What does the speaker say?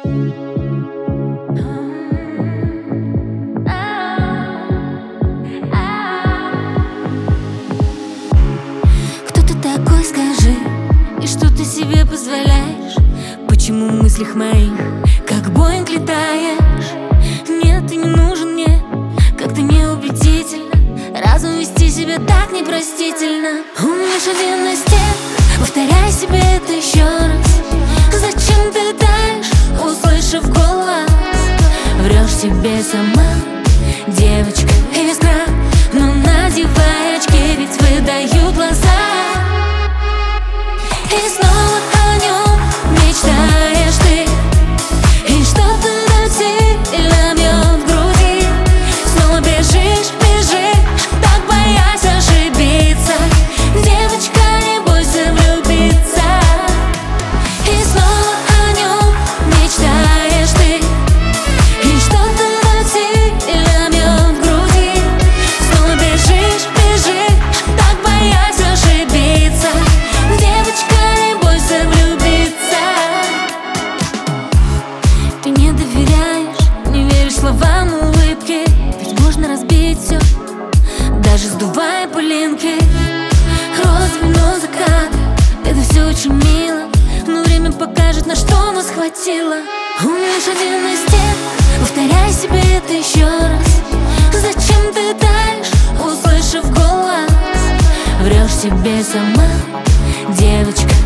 Кто ты такой, скажи, и что ты себе позволяешь? Почему в мыслях моих, как Боинг, летаешь? Нет, ты не нужен мне, как-то неубедительно. Разум вести себя так непростительно. Он лишь один из тех, повторяй себе это еще раз. Зачем ты таешь, услышав голос? Врешь себе сама, девочка, искра. Но надевай очки, ведь выдают глаза. И снова о нем мечтаешь ты, и что-то так сильно бьет в груди. Снова бежишь, бежишь, так боясь ошибиться. Девочка, не бойся влюбиться. И снова о нем мечтаешь ты, и что-то так сильно бьет в груди. Снова бежишь, бежишь, так боясь ошибиться. Девочка, не бойся влюбиться. Ты не доверяешь, не веришь словам, улыбки. Ведь можно разбить все, даже сдувая пылинки. Розовый вино закат, это все очень мило, но время покажет, на что нас хватило. Он лишь один из тех, повторяй себе это еще раз. Зачем ты таешь, услышав голос? Врешь себе сама, девочка,